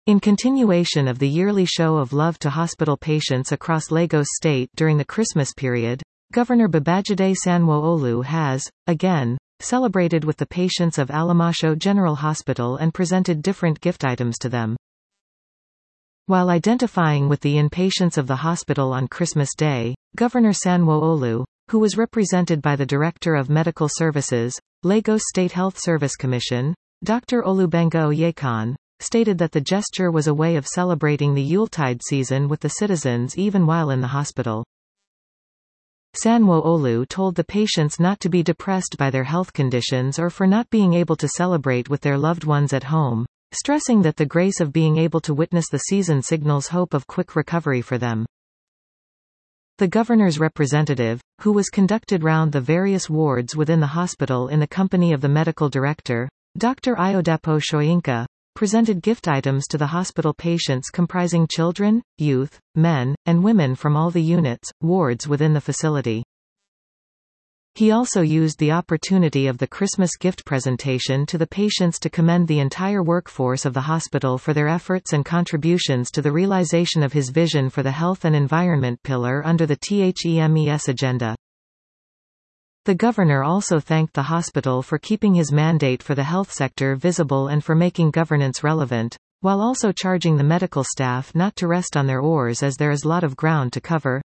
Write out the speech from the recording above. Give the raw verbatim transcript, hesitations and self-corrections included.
In continuation of the yearly show of love to hospital patients across Lagos State during the Christmas period, Governor Babajide Sanwo-Olu has, again, celebrated with the patients of Alamasho General Hospital and presented different gift items to them. While identifying with the inpatients of the hospital on Christmas Day, Governor Sanwo-Olu, who was represented by the Director of Medical Services, Lagos State Health Service Commission, Doctor Olubenga Oyekan, stated that the gesture was a way of celebrating the Yuletide season with the citizens even while in the hospital. Sanwo-Olu told the patients not to be depressed by their health conditions or for not being able to celebrate with their loved ones at home, stressing that the grace of being able to witness the season signals hope of quick recovery for them. The governor's representative, who was conducted round the various wards within the hospital in the company of the medical director, Doctor Iodapo Shoyinka, presented gift items to the hospital patients comprising children, youth, men, and women from all the units, wards within the facility. He also used the opportunity of the Christmas gift presentation to the patients to commend the entire workforce of the hospital for their efforts and contributions to the realization of his vision for the health and environment pillar under the THEMES agenda. The governor also thanked the hospital for keeping his mandate for the health sector visible and for making governance relevant, while also charging the medical staff not to rest on their oars as there is lot of ground to cover.